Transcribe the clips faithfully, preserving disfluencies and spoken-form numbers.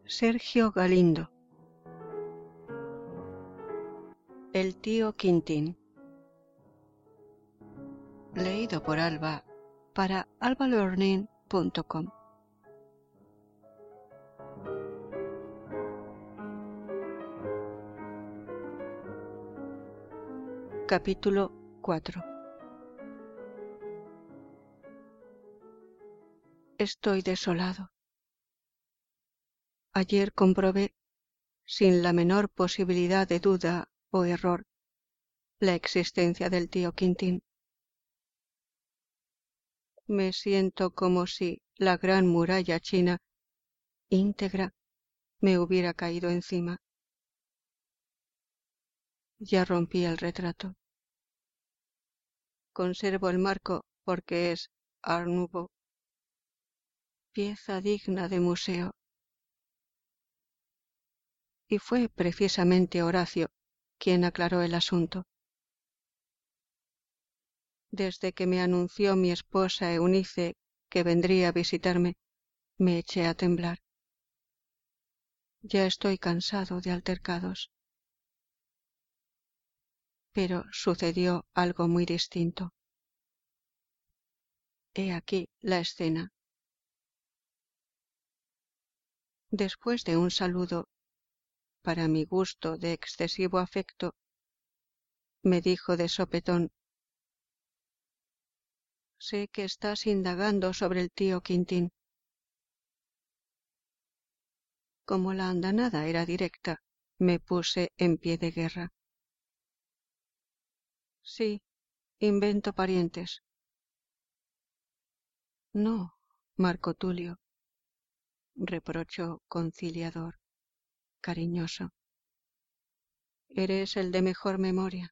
Sergio Galindo. El tío Quintín. Leído por Alba para alba learning punto com. Capítulo cuatro. Estoy desolado. Ayer comprobé, sin la menor posibilidad de duda o error, la existencia del tío Quintín. Me siento como si la gran muralla china, íntegra, me hubiera caído encima. Ya rompí el retrato. Conservo el marco porque es Art Nouveau, pieza digna de museo. Y fue precisamente Horacio quien aclaró el asunto. Desde que me anunció mi esposa Eunice que vendría a visitarme, me eché a temblar. Ya estoy cansado de altercados. Pero sucedió algo muy distinto. He aquí la escena. Después de un saludo, para mi gusto de excesivo afecto, me dijo de sopetón: sé que estás indagando sobre el tío Quintín. Como la andanada era directa, me puse en pie de guerra. Sí, invento parientes. No, Marco Tulio, reprochó conciliador, cariñoso. Eres el de mejor memoria.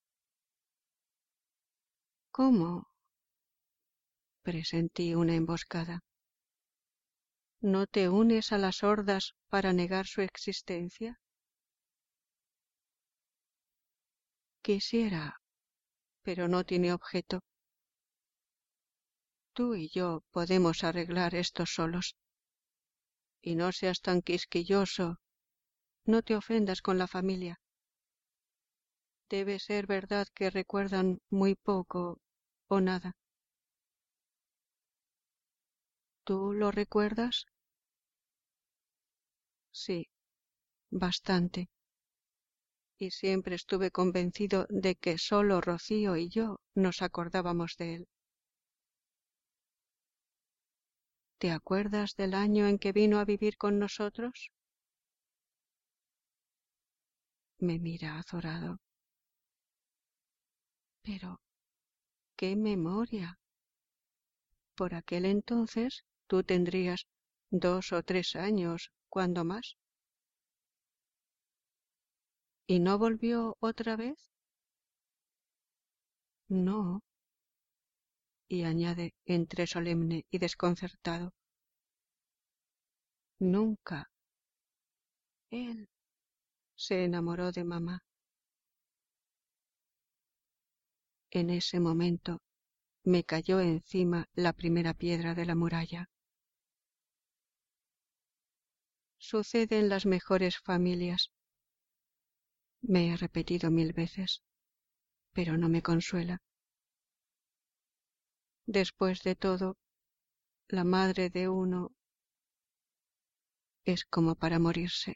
¿Cómo? Presentí una emboscada. ¿No te unes a las hordas para negar su existencia? Quisiera, pero no tiene objeto. Tú y yo podemos arreglar esto solos. Y no seas tan quisquilloso, no te ofendas con la familia. Debe ser verdad que recuerdan muy poco o nada. ¿Tú lo recuerdas? Sí, bastante. Y siempre estuve convencido de que solo Rocío y yo nos acordábamos de él. ¿Te acuerdas del año en que vino a vivir con nosotros? Me mira azorado. Pero, ¡qué memoria! Por aquel entonces tú tendrías dos o tres años, cuando más. ¿Y no volvió otra vez? No. Y añade entre solemne y desconcertado: nunca. Él se enamoró de mamá. En ese momento me cayó encima la primera piedra de la muralla. Sucede en las mejores familias. Me he repetido mil veces, pero no me consuela. Después de todo, la madre de uno es como para morirse.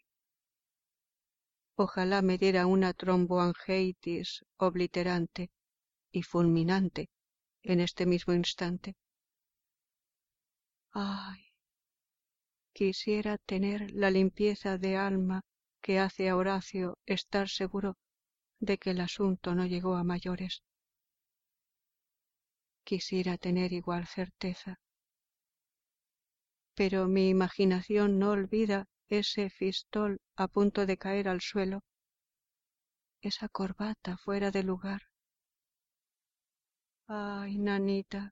Ojalá me diera una tromboangitis obliterante y fulminante en este mismo instante. Ay, quisiera tener la limpieza de alma que hace a Horacio estar seguro de que el asunto no llegó a mayores. Quisiera tener igual certeza. Pero mi imaginación no olvida ese fistol a punto de caer al suelo, esa corbata fuera de lugar. Ay, nanita.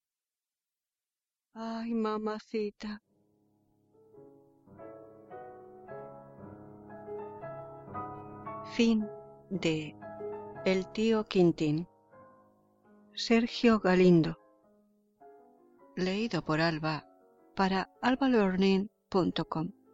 Ay, mamacita. Fin de El tío Quintín. Sergio Galindo. Leído por Alba para alba learning punto com.